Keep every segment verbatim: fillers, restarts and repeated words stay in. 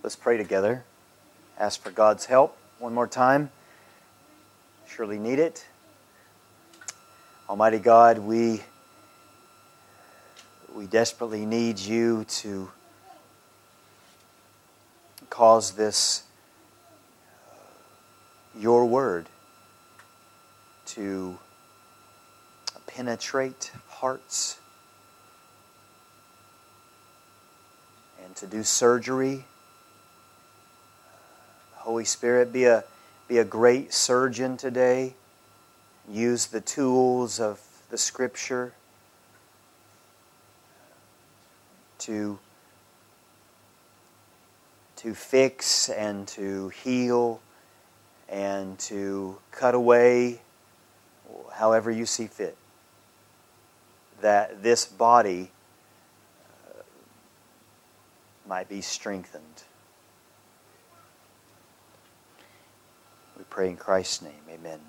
Let's pray together. Ask for God's help one more time. Surely need it. Almighty God, we we desperately need You to cause this, Your Word, to penetrate hearts and to do surgery. Holy Spirit, be a, be a great surgeon today. Use the tools of the Scripture to, to fix and to heal and to cut away however You see fit. That this body uh, might be strengthened. We pray in Christ's name. Amen.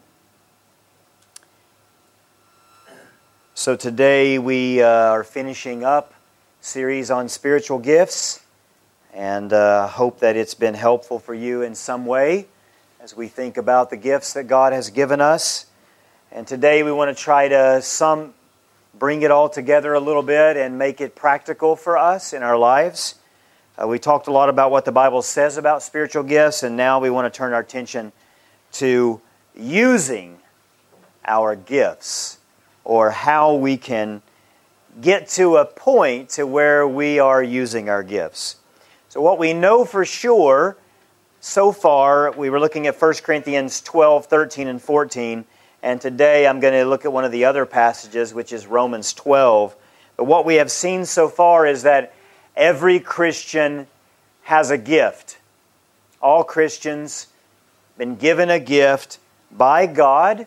So today we uh, are finishing up a series on spiritual gifts, and uh, hope that it's been helpful for you in some way as we think about the gifts that God has given us. And today we want to try to some bring it all together a little bit and make it practical for us in our lives. Uh, we talked a lot about what the Bible says about spiritual gifts, and now we want to turn our attention to using our gifts, or how we can get to a point to where we are using our gifts. So what we know for sure so far, we were looking at First Corinthians twelve, thirteen, and fourteen, and today I'm going to look at one of the other passages, which is Romans twelve. But what we have seen so far is that every Christian has a gift. All Christians been given a gift by God.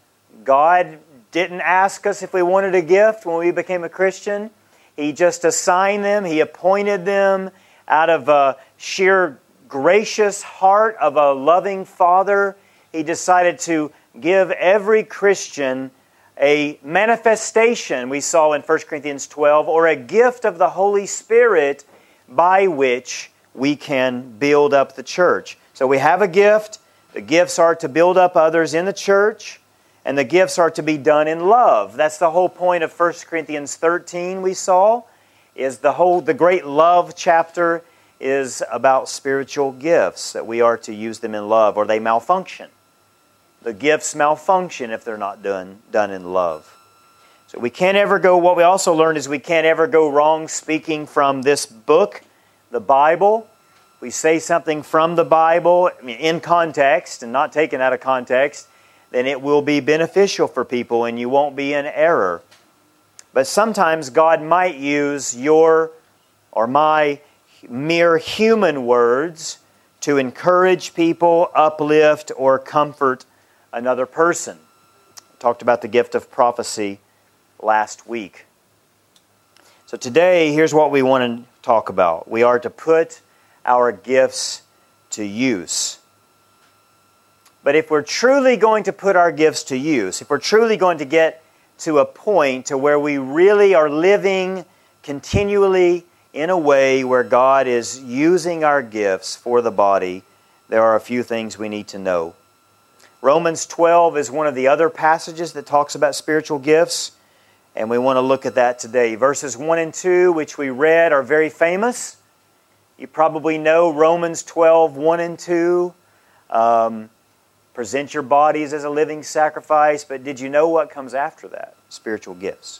God didn't ask us if we wanted a gift when we became a Christian. He just assigned them. He appointed them out of a sheer gracious heart of a loving Father. He decided to give every Christian a manifestation, we saw in First Corinthians twelve, or a gift of the Holy Spirit by which we can build up the church. So we have a gift. The gifts are to build up others in the church, and the gifts are to be done in love. That's the whole point of First Corinthians thirteen we saw, is the whole, the great love chapter is about spiritual gifts, that we are to use them in love, or they malfunction. The gifts malfunction if they're not done, done in love. So we can't ever go, what we also learned is we can't ever go wrong speaking from this book, the Bible. We say something from the Bible, I mean, in context and not taken out of context, then it will be beneficial for people and you won't be in error. But sometimes God might use your or my mere human words to encourage people, uplift, or comfort another person. I talked about the gift of prophecy last week. So today, here's what we want to talk about. We are to put our gifts to use. But if we're truly going to put our gifts to use, if we're truly going to get to a point to where we really are living continually in a way where God is using our gifts for the body, there are a few things we need to know. Romans twelve is one of the other passages that talks about spiritual gifts, and we want to look at that today. Verses one and two, which we read, are very famous. You probably know Romans twelve, one and two. Um, present your bodies as a living sacrifice, but did you know what comes after that? Spiritual gifts.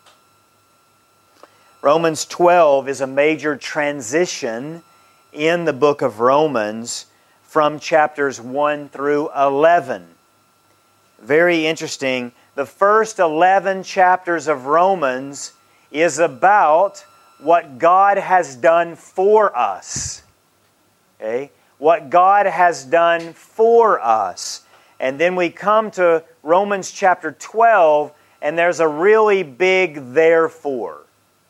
Romans twelve is a major transition in the book of Romans from chapters one through eleven. Very interesting. The first eleven chapters of Romans is about what God has done for us. Okay? What God has done for us. And then we come to Romans chapter twelve, and there's a really big therefore.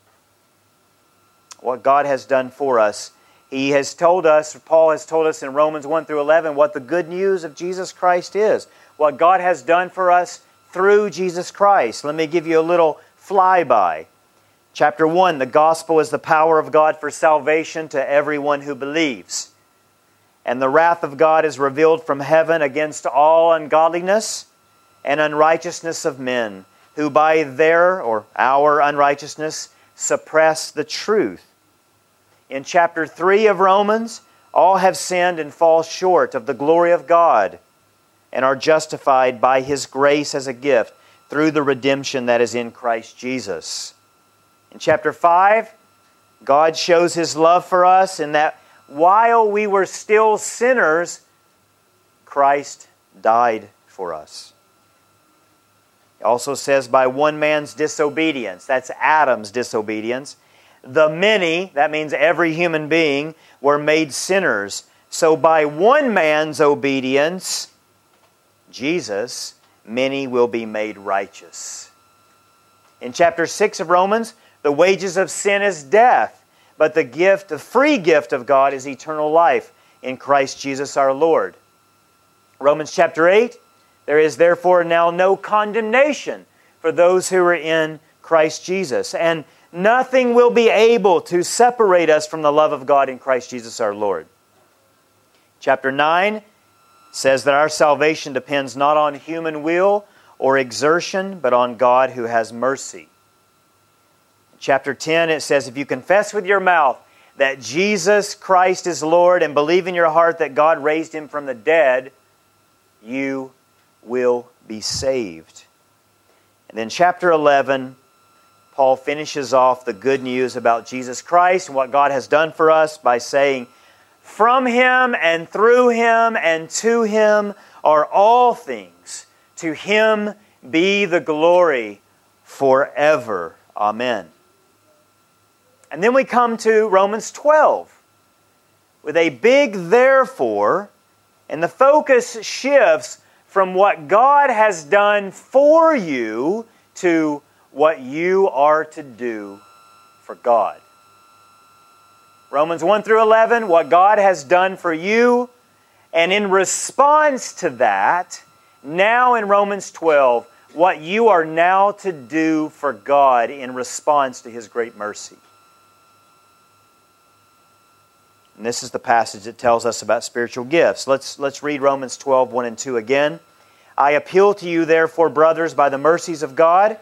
What God has done for us. He has told us, Paul has told us in Romans one through eleven, what the good news of Jesus Christ is. What God has done for us through Jesus Christ. Let me give you a little flyby. Chapter one, the gospel is the power of God for salvation to everyone who believes. And the wrath of God is revealed from heaven against all ungodliness and unrighteousness of men, who by their, or our unrighteousness, suppress the truth. In chapter three of Romans, all have sinned and fall short of the glory of God and are justified by His grace as a gift through the redemption that is in Christ Jesus. In chapter five, God shows His love for us in that while we were still sinners, Christ died for us. It also says by one man's disobedience, that's Adam's disobedience, the many, that means every human being, were made sinners. So by one man's obedience, Jesus, many will be made righteous. In chapter six of Romans, the wages of sin is death, but the gift, the free gift of God is eternal life in Christ Jesus our Lord. Romans chapter eight, there is therefore now no condemnation for those who are in Christ Jesus. And nothing will be able to separate us from the love of God in Christ Jesus our Lord. Chapter nine says that our salvation depends not on human will or exertion, but on God who has mercy. Chapter ten, it says, if you confess with your mouth that Jesus Christ is Lord and believe in your heart that God raised Him from the dead, you will be saved. And then chapter eleven, Paul finishes off the good news about Jesus Christ and what God has done for us by saying, from Him and through Him and to Him are all things. To Him be the glory forever. Amen. And then we come to Romans twelve with a big therefore, and the focus shifts from what God has done for you to what you are to do for God. Romans one through eleven, what God has done for you, and in response to that, now in Romans twelve, what you are now to do for God in response to His great mercy. And this is the passage that tells us about spiritual gifts. Let's, let's read Romans twelve, one and two again. I appeal to you, therefore, brothers, by the mercies of God,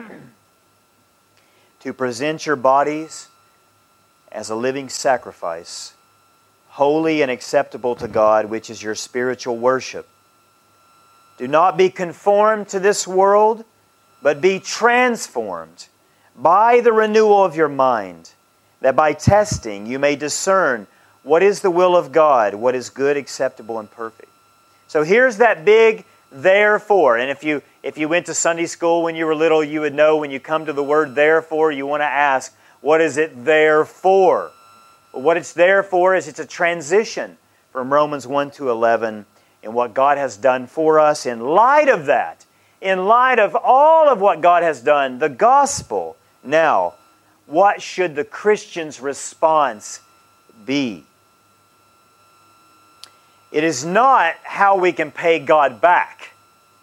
to present your bodies as a living sacrifice, holy and acceptable to God, which is your spiritual worship. Do not be conformed to this world, but be transformed by the renewal of your mind, that by testing you may discern what is the will of God, what is good, acceptable, and perfect. So here's that big therefore. And if you if you went to Sunday school when you were little, you would know when you come to the word therefore, you want to ask, what is it there for? Well, what it's there for is it's a transition from Romans one to eleven and what God has done for us. In light of that, in light of all of what God has done, the gospel, now, what should the Christian's response be? It is not how we can pay God back.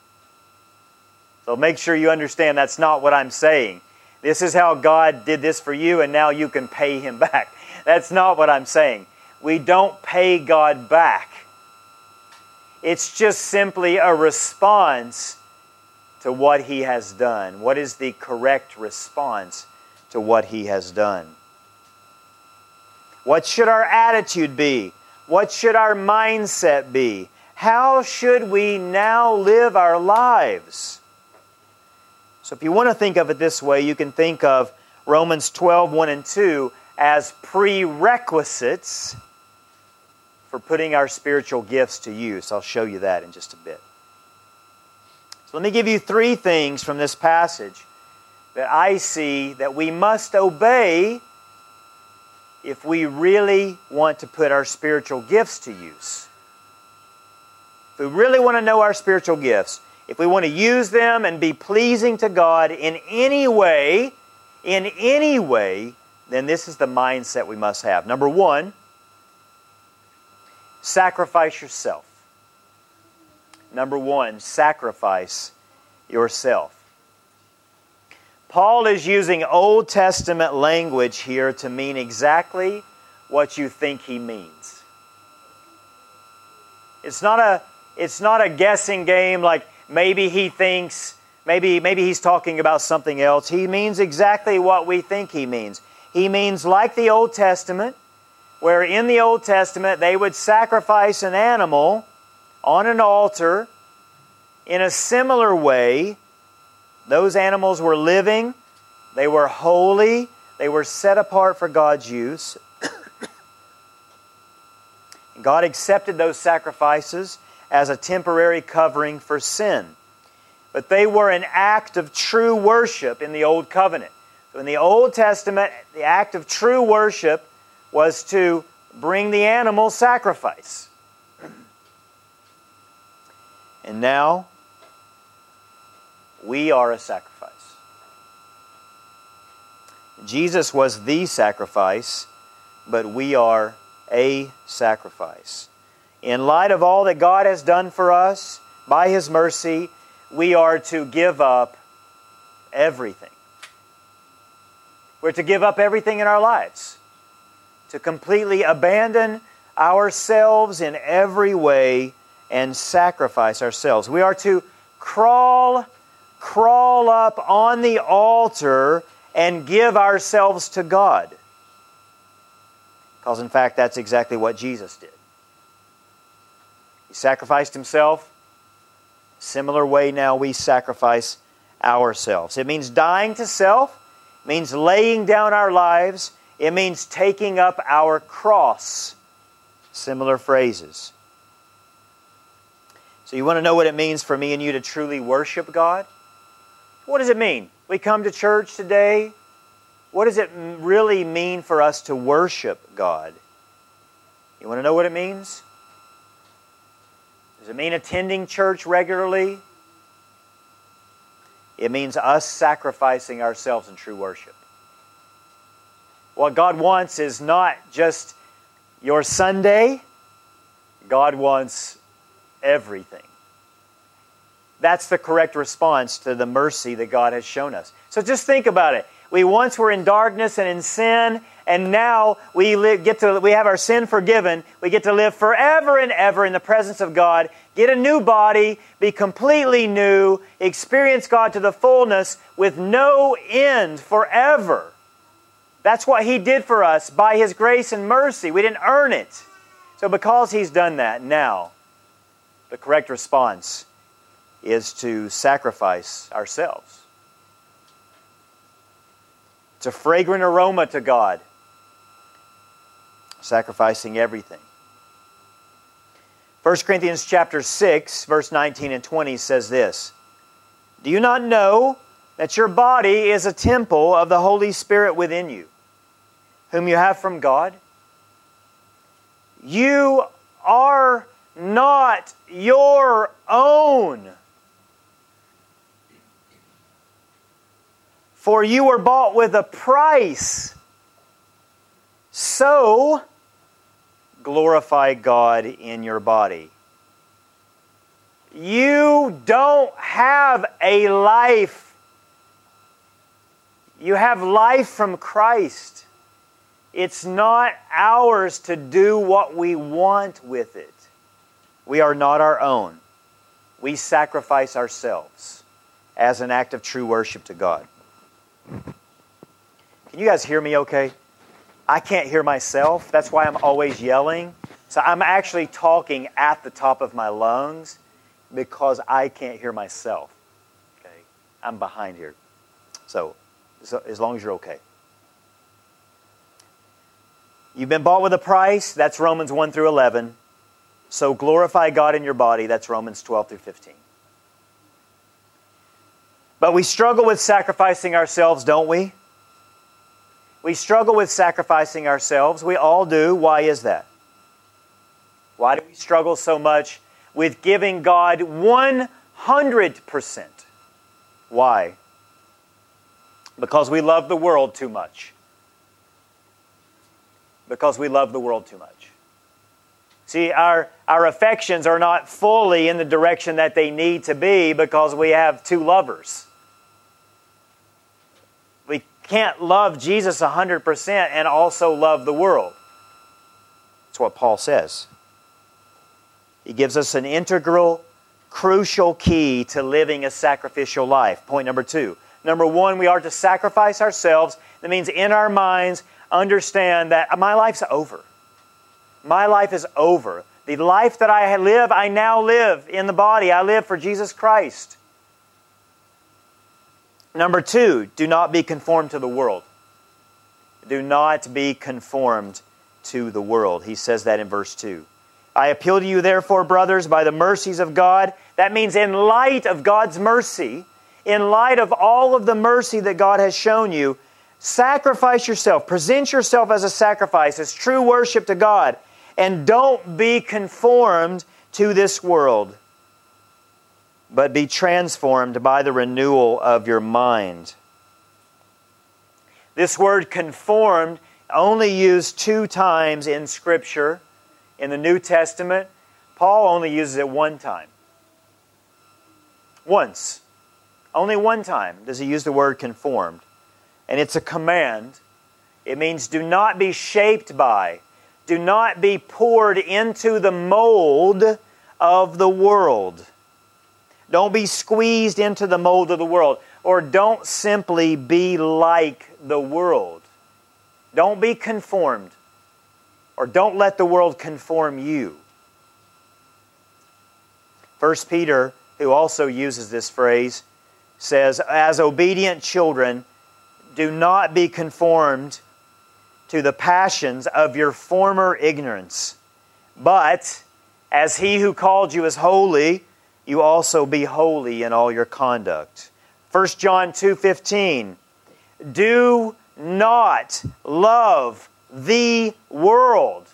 So make sure you understand that's not what I'm saying. This is how God did this for you and now you can pay Him back. That's not what I'm saying. We don't pay God back. It's just simply a response to what He has done. What is the correct response to what He has done? What should our attitude be? What should our mindset be? How should we now live our lives? So if you want to think of it this way, you can think of Romans twelve, one and two as prerequisites for putting our spiritual gifts to use. I'll show you that in just a bit. So let me give you three things from this passage that I see that we must obey if we really want to put our spiritual gifts to use. If we really want to know our spiritual gifts, if we want to use them and be pleasing to God in any way, in any way, then this is the mindset we must have. Number one, sacrifice yourself. Number one, sacrifice yourself. Paul is using Old Testament language here to mean exactly what you think he means. It's not a, it's not a guessing game like maybe he thinks, maybe, maybe he's talking about something else. He means exactly what we think he means. He means like the Old Testament, where in the Old Testament they would sacrifice an animal on an altar. In a similar way, those animals were living, they were holy, they were set apart for God's use. God accepted those sacrifices as a temporary covering for sin. But they were an act of true worship in the Old Covenant. So in the Old Testament, the act of true worship was to bring the animal sacrifice. And now, we are a sacrifice. Jesus was the sacrifice, but we are a sacrifice. In light of all that God has done for us, by His mercy, we are to give up everything. We're to give up everything in our lives. To completely abandon ourselves in every way and sacrifice ourselves. We are to crawl, crawl up on the altar and give ourselves to God. Because in fact, that's exactly what Jesus did. He sacrificed Himself. Similar way now we sacrifice ourselves. It means dying to self. It means laying down our lives. It means taking up our cross. Similar phrases. So you want to know what it means for me and you to truly worship God? What does it mean? We come to church today. What does it really mean for us to worship God? You want to know what it means? Does it mean attending church regularly? It means us sacrificing ourselves in true worship. What God wants is not just your Sunday. God wants everything. That's the correct response to the mercy that God has shown us. So just think about it. We once were in darkness and in sin, and now we live, get to we have our sin forgiven. We get to live forever and ever in the presence of God, get a new body, be completely new, experience God to the fullness with no end forever. That's what He did for us by His grace and mercy. We didn't earn it. So because He's done that, now the correct response is to sacrifice ourselves. It's a fragrant aroma to God. Sacrificing everything. First Corinthians chapter six, verse nineteen and twenty says this. Do you not know that your body is a temple of the Holy Spirit within you, whom you have from God? You are not your own. For you were bought with a price. So, glorify God in your body. You don't have a life. You have life from Christ. It's not ours to do what we want with it. We are not our own. We sacrifice ourselves as an act of true worship to God. Can you guys hear me okay? I can't hear myself. That's why I'm always yelling. So I'm actually talking at the top of my lungs because I can't hear myself. Okay, I'm behind here. So, so as long as you're okay. You've been bought with a price. That's Romans one through eleven. So glorify God in your body. That's Romans twelve through fifteen. But we struggle with sacrificing ourselves, don't we? We struggle with sacrificing ourselves. We all do. Why is that? Why do we struggle so much with giving God one hundred percent? Why? Because we love the world too much. Because we love the world too much. See, our, our affections are not fully in the direction that they need to be because we have two lovers. can't love Jesus one hundred percent and also love the world. That's what Paul says. He gives us an integral, crucial key to living a sacrificial life. Point number two. Number one, we are to sacrifice ourselves. That means in our minds, understand that my life's over. My life is over. The life that I live, I now live in the body. I live for Jesus Christ. Number two, do not be conformed to the world. Do not be conformed to the world. He says that in verse two. I appeal to you, therefore, brothers, by the mercies of God. That means in light of God's mercy, in light of all of the mercy that God has shown you, sacrifice yourself. Present yourself as a sacrifice, as true worship to God. And don't be conformed to this world, but be transformed by the renewal of your mind. This word conformed only used two times in Scripture. In the New Testament, Paul only uses it one time. Once. Only one time does he use the word conformed. And it's a command. It means do not be shaped by, do not be poured into the mold of the world. Don't be squeezed into the mold of the world. Or don't simply be like the world. Don't be conformed. Or don't let the world conform you. First Peter, who also uses this phrase, says, as obedient children, do not be conformed to the passions of your former ignorance. But, as He who called you is holy, you also be holy in all your conduct. First John two fifteen, do not love the world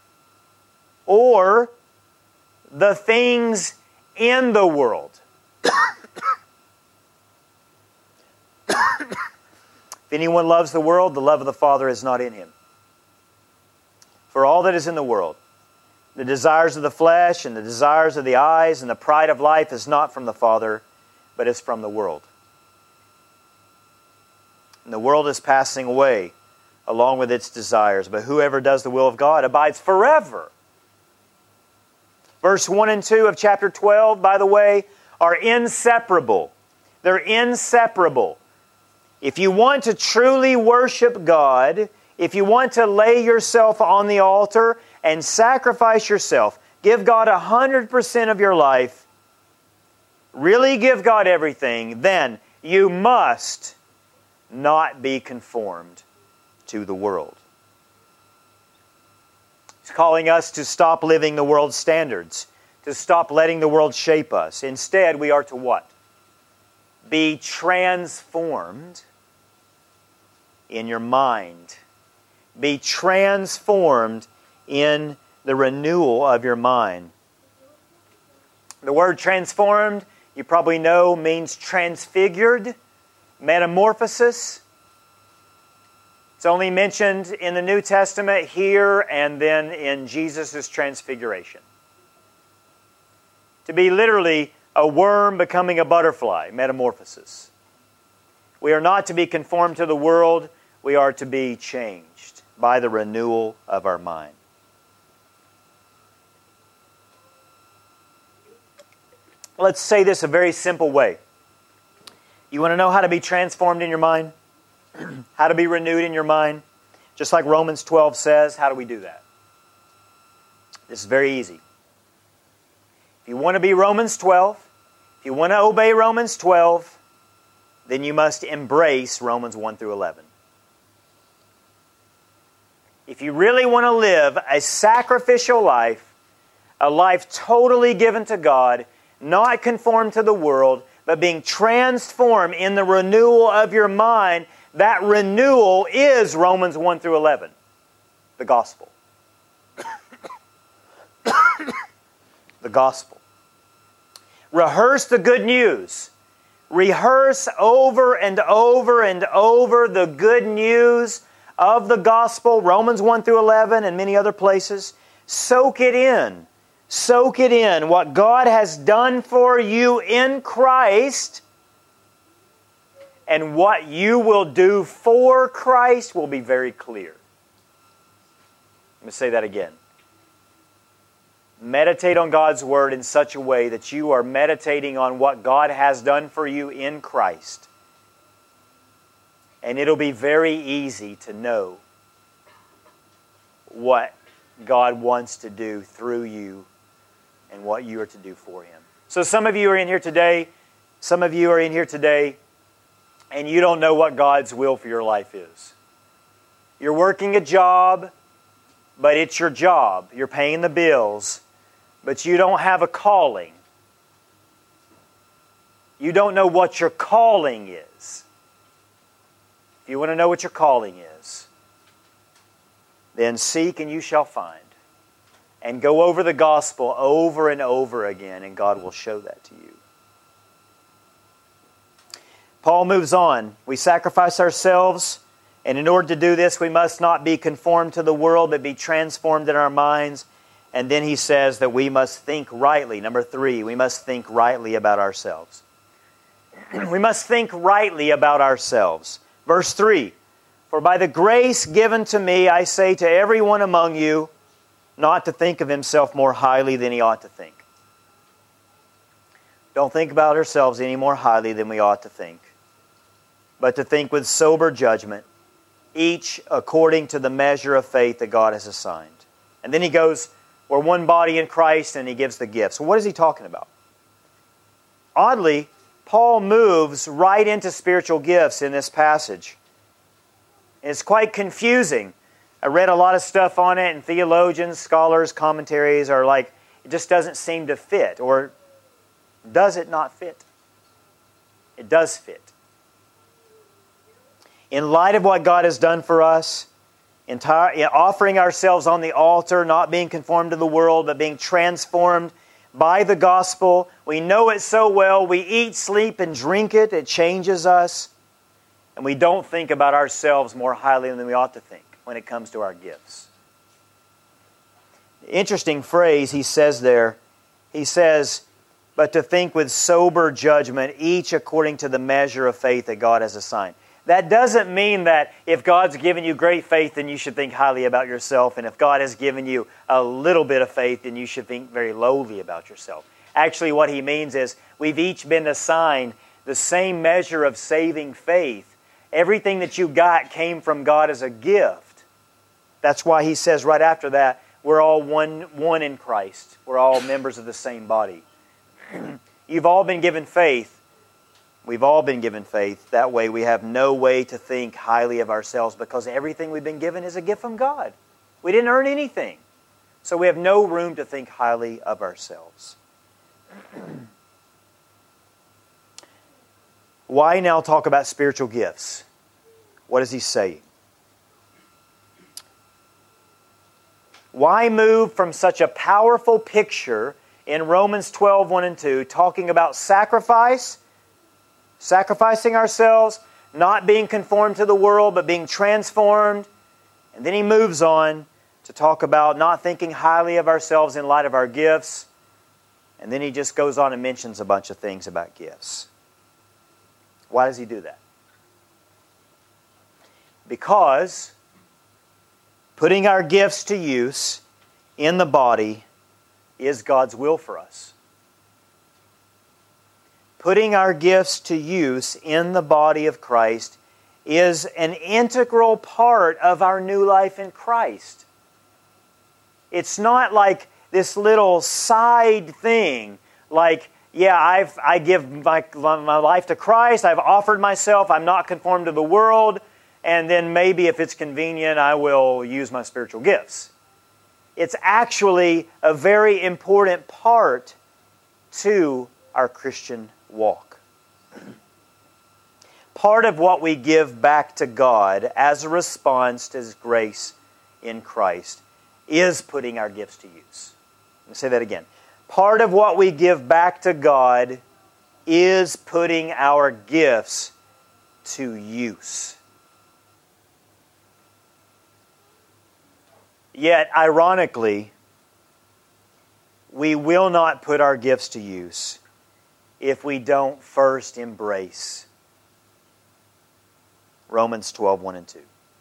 or the things in the world. If anyone loves the world, the love of the Father is not in him. For all that is in the world, the desires of the flesh and the desires of the eyes and the pride of life is not from the Father, but is from the world. And the world is passing away along with its desires, but whoever does the will of God abides forever. Verse one and two of chapter twelve, by the way, are inseparable. They're inseparable. If you want to truly worship God, if you want to lay yourself on the altar and sacrifice yourself, give God one hundred percent of your life, really give God everything, then you must not be conformed to the world. He's calling us to stop living the world's standards, to stop letting the world shape us. Instead, we are to what? Be transformed in your mind. Be transformed in the renewal of your mind. The word transformed, you probably know, means transfigured, metamorphosis. It's only mentioned in the New Testament here and then in Jesus' transfiguration. To be literally a worm becoming a butterfly, metamorphosis. We are not to be conformed to the world, we are to be changed by the renewal of our mind. Let's say this a very simple way. You want to know how to be transformed in your mind? How to be renewed in your mind? Just like Romans twelve says, how do we do that? This is very easy. If you want to be Romans twelve, if you want to obey Romans twelve, then you must embrace Romans one through eleven. If you really want to live a sacrificial life, a life totally given to God, not conformed to the world, but being transformed in the renewal of your mind, that renewal is Romans one through eleven, the gospel. The gospel. Rehearse the good news. Rehearse over and over and over the good news of the gospel, Romans one through eleven and many other places. Soak it in. Soak it in. What God has done for you in Christ. and what you will do for Christ will be very clear. Let me say that again. Meditate on God's Word in such a way that you are meditating on what God has done for you in Christ. And it'll be very easy to know what God wants to do through you and what you are to do for Him. So some of you are in here today, some of you are in here today, and you don't know what God's will for your life is. You're working a job, but it's your job. You're paying the bills, but you don't have a calling. You don't know what your calling is. If you want to know what your calling is, then seek and you shall find. And go over the gospel over and over again, and God will show that to you. Paul moves on. We sacrifice ourselves, and in order to do this, we must not be conformed to the world, but be transformed in our minds. And then he says that we must think rightly. Number three, we must think rightly about ourselves. We must think rightly about ourselves. Verse three, for by the grace given to me, I say to everyone among you, not to think of himself more highly than he ought to think. Don't think about ourselves any more highly than we ought to think, but to think with sober judgment, each according to the measure of faith that God has assigned. And then he goes, we're one body in Christ, and he gives the gifts. So what is he talking about? Oddly, Paul moves right into spiritual gifts in this passage. It's quite confusing. I read a lot of stuff on it, and theologians, scholars, commentaries are like, it just doesn't seem to fit. Or does it not fit? It does fit. In light of what God has done for us, entire, offering ourselves on the altar, not being conformed to the world, but being transformed by the gospel. We know it so well. We eat, sleep, and drink it. It changes us. And we don't think about ourselves more highly than we ought to think when it comes to our gifts. Interesting phrase he says there. He says, but to think with sober judgment, each according to the measure of faith that God has assigned. That doesn't mean that if God's given you great faith, then you should think highly about yourself. And if God has given you a little bit of faith, then you should think very lowly about yourself. Actually, what he means is we've each been assigned the same measure of saving faith. Everything that you got came from God as a gift. That's why he says right after that, we're all one, one in Christ. We're all members of the same body. You've all been given faith. We've all been given faith. That way we have no way to think highly of ourselves because everything we've been given is a gift from God. We didn't earn anything. So we have no room to think highly of ourselves. Why now talk about spiritual gifts? What is he saying? Why move from such a powerful picture in Romans twelve, one and two, talking about sacrifice, sacrificing ourselves, not being conformed to the world, but being transformed. And then he moves on to talk about not thinking highly of ourselves in light of our gifts. And then he just goes on and mentions a bunch of things about gifts. Why does he do that? Because putting our gifts to use in the body is God's will for us. Putting our gifts to use in the body of Christ is an integral part of our new life in Christ. It's not like this little side thing, like, yeah, I've, I give my, my life to Christ, I've offered myself, I'm not conformed to the world, and then maybe if it's convenient, I will use my spiritual gifts. It's actually a very important part to our Christian walk. Part of what we give back to God as a response to His grace in Christ is putting our gifts to use. Let me say that again. Part of what we give back to God is putting our gifts to use. Yet, ironically, we will not put our gifts to use if we don't first embrace Romans twelve, one and two.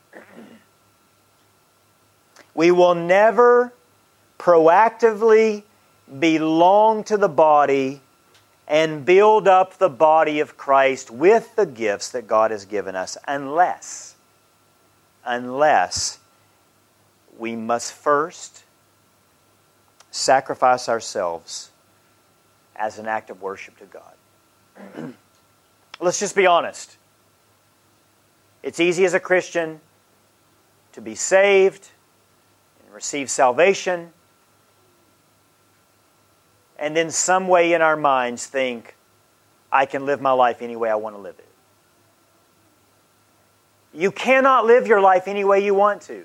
We will never proactively belong to the body and build up the body of Christ with the gifts that God has given us unless, unless we must first sacrifice ourselves as an act of worship to God. Let's just be honest. It's easy as a Christian to be saved and receive salvation, and then some way in our minds think, I can live my life any way I want to live it. You cannot live your life any way you want to.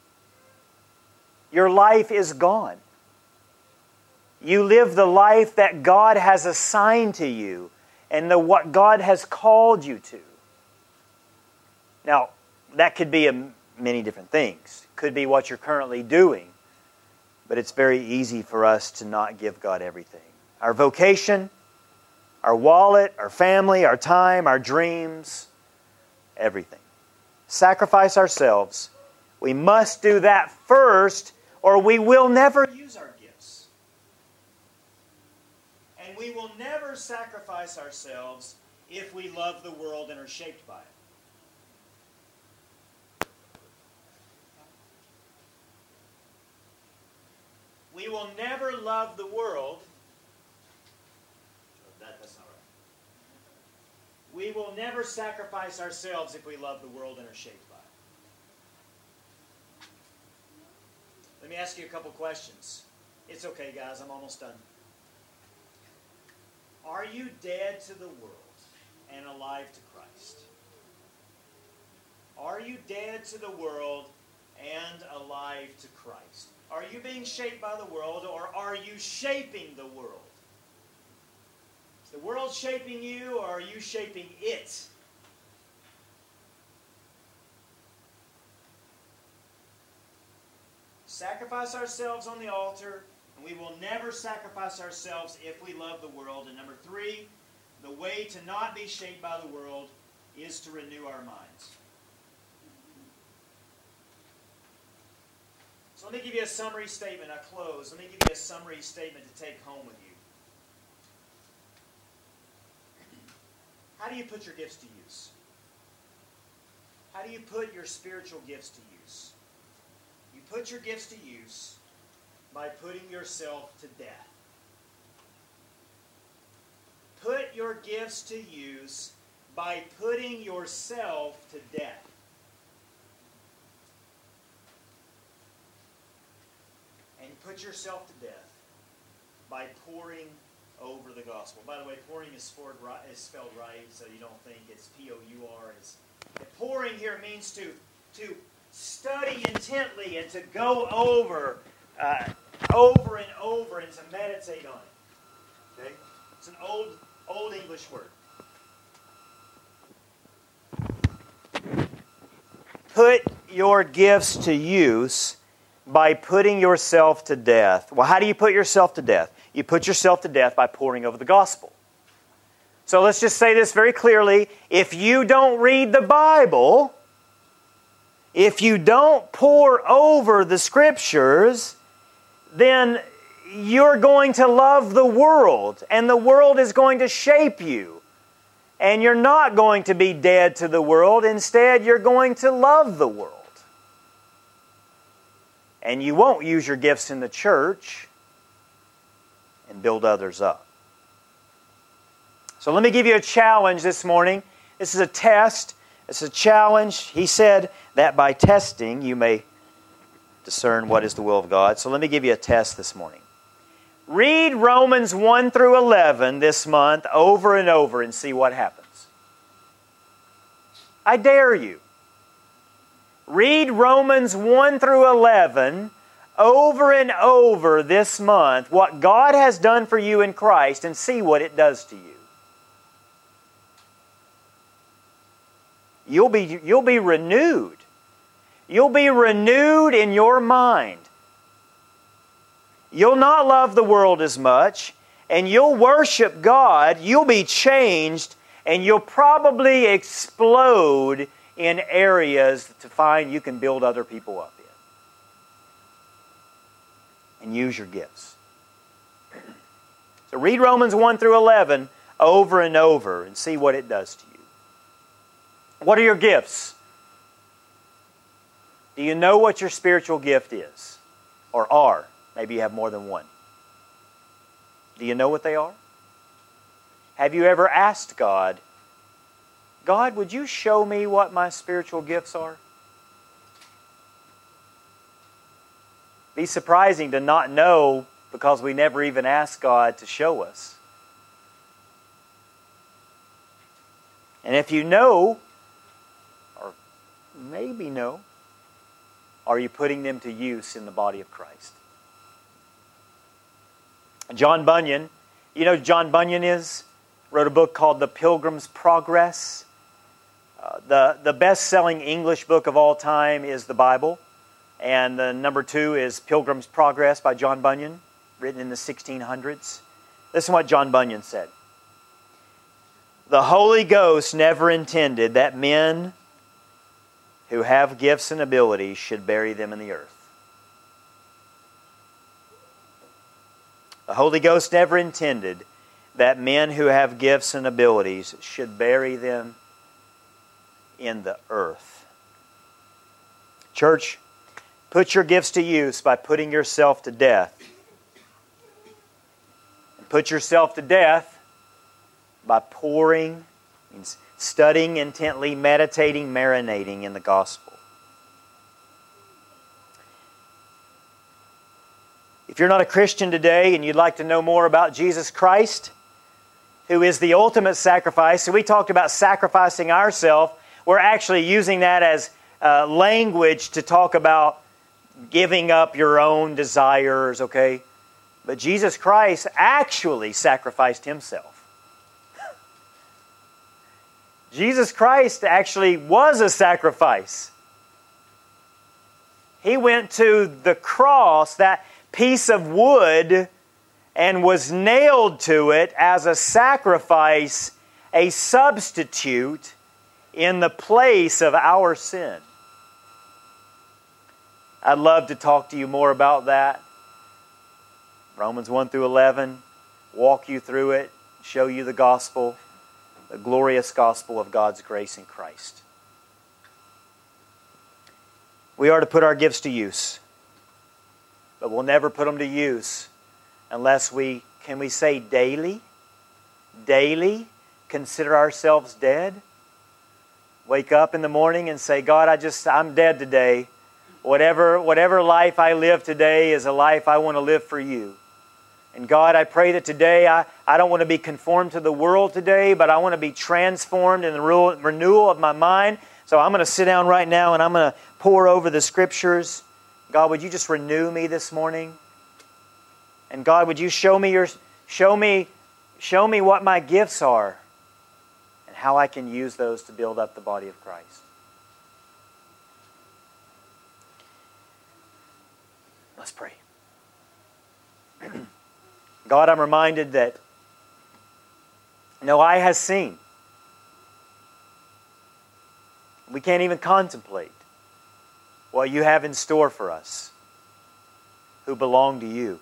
Your life is gone. You live the life that God has assigned to you and the what God has called you to. Now, that could be a, many different things. It could be what you're currently doing. But it's very easy for us to not give God everything. Our vocation, our wallet, our family, our time, our dreams, everything. Sacrifice ourselves. We must do that first, or we will never use our gifts. And we will never sacrifice ourselves if we love the world and are shaped by it. We will never love the world. That, that's not right. We will never sacrifice ourselves if we love the world and are shaped by it. Let me ask you a couple questions. It's okay, guys. I'm almost done. Are you dead to the world and alive to Christ? Are you dead to the world and alive to Christ? Are you being shaped by the world, or are you shaping the world? Is the world shaping you, or are you shaping it? Sacrifice ourselves on the altar, and we will never sacrifice ourselves if we love the world. And number three, the way to not be shaped by the world is to renew our minds. So let me give you a summary statement. I close. Let me give you a summary statement to take home with you. How do you put your gifts to use? How do you put your spiritual gifts to use? You put your gifts to use by putting yourself to death. Put your gifts to use by putting yourself to death. And put yourself to death by poring over the gospel. By the way, pouring is spelled right, is spelled right, so you don't think it's P O U R. It's, pouring here means to, to study intently and to go over, uh, over and over and to meditate on it. Okay? It's an old, old English word. Put your gifts to use by putting yourself to death. Well, how do you put yourself to death? You put yourself to death by poring over the gospel. So let's just say this very clearly. If you don't read the Bible, if you don't pore over the Scriptures, then you're going to love the world, and the world is going to shape you. And you're not going to be dead to the world. Instead, you're going to love the world. And you won't use your gifts in the church and build others up. So let me give you a challenge this morning. This is a test. It's a challenge. He said that by testing you may discern what is the will of God. So let me give you a test this morning. Read Romans one through eleven this month over and over and see what happens. I dare you. Read Romans one through eleven over and over this month, what God has done for you in Christ, and see what it does to you. You'll be, you'll be renewed. You'll be renewed in your mind. You'll not love the world as much, and you'll worship God. You'll be changed, and you'll probably explode in areas to find you can build other people up in. And use your gifts. So read Romans one through eleven over and over and see what it does to you. What are your gifts? Do you know what your spiritual gift is? Or are? Maybe you have more than one. Do you know what they are? Have you ever asked God, God, would you show me what my spiritual gifts are? Be surprising to not know because we never even asked God to show us. And if you know, or maybe know, are you putting them to use in the body of Christ? John Bunyan, you know who John Bunyan is? Wrote a book called The Pilgrim's Progress. Uh, the, the best-selling English book of all time is the Bible. And the number two is Pilgrim's Progress by John Bunyan, written in the sixteen hundreds. Listen to what John Bunyan said. The Holy Ghost never intended that men who have gifts and abilities should bury them in the earth. The Holy Ghost never intended that men who have gifts and abilities should bury them in the earth. Church, put your gifts to use by putting yourself to death. And put yourself to death by pouring, means studying intently, meditating, marinating in the gospel. If you're not a Christian today and you'd like to know more about Jesus Christ, who is the ultimate sacrifice, so we talked about sacrificing ourselves, we're actually using that as uh, language to talk about giving up your own desires, okay? But Jesus Christ actually sacrificed Himself. Jesus Christ actually was a sacrifice. He went to the cross, that piece of wood, and was nailed to it as a sacrifice, a substitute in the place of our sin. I'd love to talk to you more about that. Romans one through eleven, walk you through it, show you the gospel, the glorious gospel of God's grace in Christ. We are to put our gifts to use, but we'll never put them to use unless we, can we say daily, daily consider ourselves dead? Wake up in the morning and say, God, I just, I'm dead today. Whatever, whatever life I live today is a life I want to live for You. And God, I pray that today I, I don't want to be conformed to the world today, but I want to be transformed in the renewal of my mind. So I'm going to sit down right now and I'm going to pore over the Scriptures. God, would You just renew me this morning? And God, would You show me your show me show me what my gifts are and how I can use those to build up the body of Christ. Let's pray. God, I'm reminded that no eye has seen. We can't even contemplate what You have in store for us who belong to You.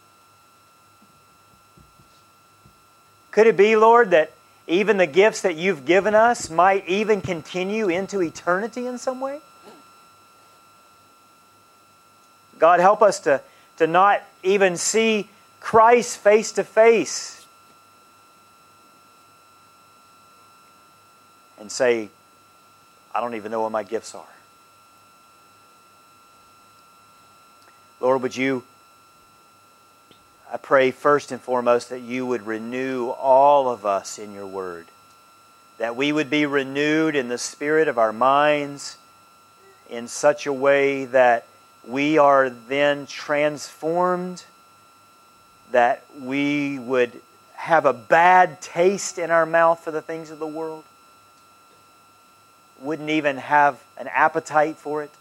Could it be, Lord, that even the gifts that You've given us might even continue into eternity in some way? God, help us to, to not even see Christ face to face and say, I don't even know what my gifts are. Lord, would You, I pray first and foremost that You would renew all of us in Your Word. That we would be renewed in the spirit of our minds in such a way that we are then transformed, that we would have a bad taste in our mouth for the things of the world, wouldn't even have an appetite for it,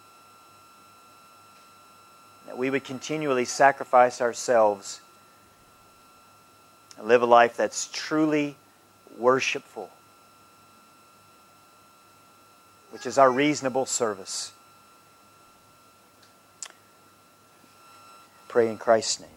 that we would continually sacrifice ourselves and live a life that's truly worshipful. which is our reasonable service. Pray in Christ's name.